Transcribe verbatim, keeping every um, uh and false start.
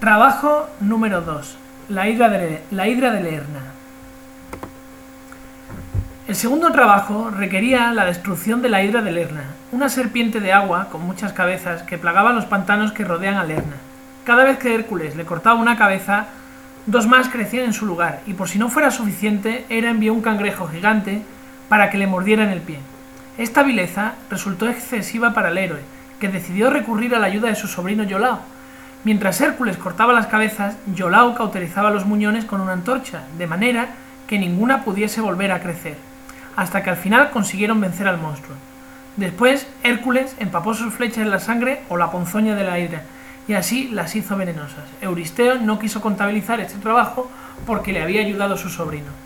Trabajo número dos. La hidra de, la hidra de Lerna. El segundo trabajo requería la destrucción de la hidra de Lerna, una serpiente de agua con muchas cabezas que plagaba los pantanos que rodean a Lerna. Cada vez que Hércules le cortaba una cabeza, dos más crecían en su lugar, y por si no fuera suficiente, Hera envió un cangrejo gigante para que le mordiera en el pie. Esta vileza resultó excesiva para el héroe, que decidió recurrir a la ayuda de su sobrino Iolao. Mientras Hércules cortaba las cabezas, Iolao cauterizaba los muñones con una antorcha, de manera que ninguna pudiese volver a crecer, hasta que al final consiguieron vencer al monstruo. Después, Hércules empapó sus flechas en la sangre o la ponzoña de la hidra, y así las hizo venenosas. Euristeo no quiso contabilizar este trabajo porque le había ayudado su sobrino.